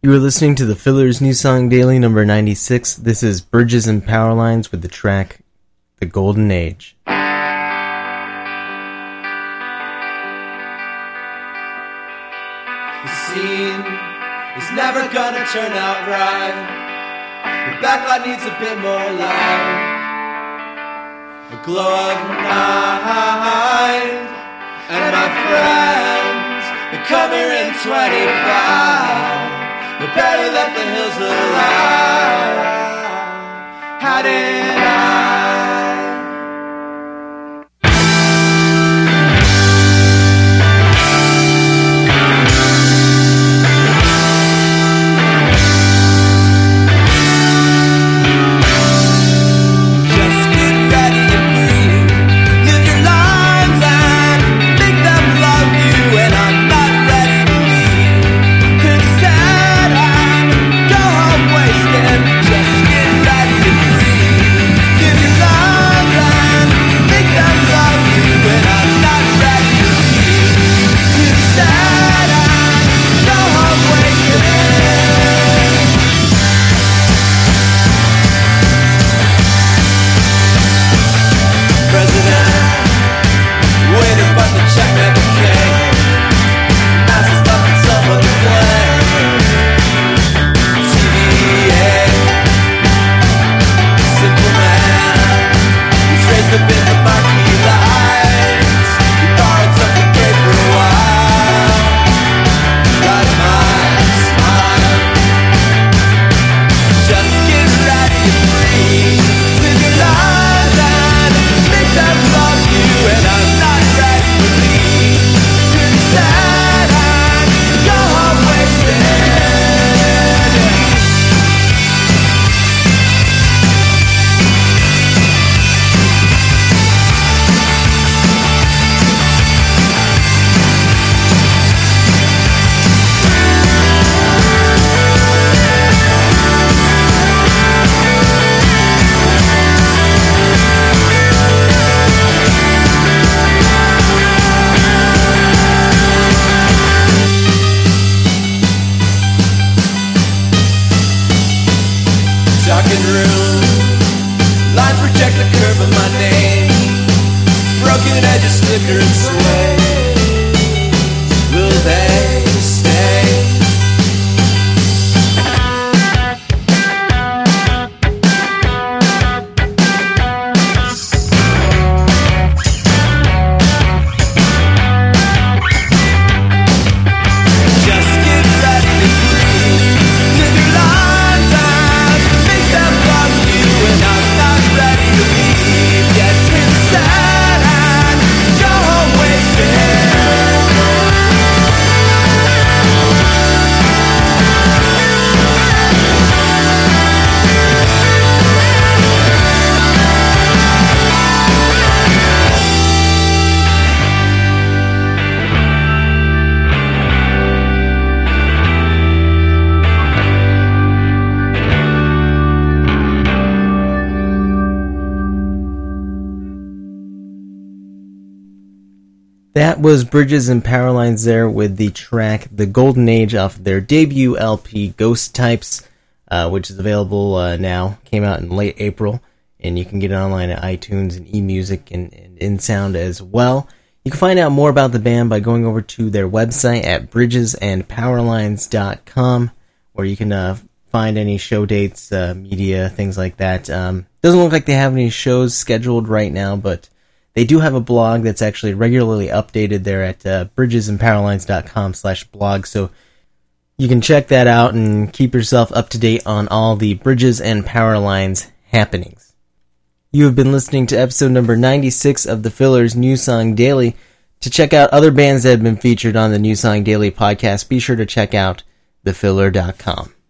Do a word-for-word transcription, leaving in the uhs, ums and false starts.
You are listening to the Fillers New Song Daily number ninety-six. This is Bridges and Powerlines with the track The Golden Age. The scene is never gonna turn out right. The backlight needs a bit more light. A glow of night. And my friends, they're coming in twenty-five. The barely left the hills alive. How did I? Just get ready and breathe. Live your lives and make them love you. And I'm not ready to leave. Could sad and go home wasted. Just get ready to breathe. Give your lives and make them love you. And I'm not ready to leave. Could sad and go home wasted. President, waiting but the check never came. Masses stuff and someone to blame. T V A, simple man, he's raised up in the marquee lights. He borrowed something great for a while. Got my smile. Just get ready to breathe. Live your lives and make them love you. And I'm not ready to leave. Could be sad and go home wasted. Darkened room, lines project the curve of my name. Broken edges flicker and sway. Will they stay? Just get ready to breathe. Live your lives and make them love you. And I'm not ready to leave yet. It's sad and go home wasted. That was Bridges and Powerlines there with the track The Golden Age off their debut L P Ghost Types, uh, which is available uh, now. Came out in late April, and you can get it online at iTunes and eMusic and, and InSound as well. You can find out more about the band by going over to their website at bridges and powerlines dot com, where you can uh, find any show dates, uh, media, things like that. Um, doesn't look like they have any shows scheduled right now, but they do have a blog that's actually regularly updated there at uh, bridges and powerlines dot com slash blog, so you can check that out and keep yourself up to date on all the Bridges and Powerlines happenings. You have been listening to episode number ninety-six of the Fillers New Song Daily. To check out other bands that have been featured on the New Song Daily podcast, be sure to check out the filler dot com.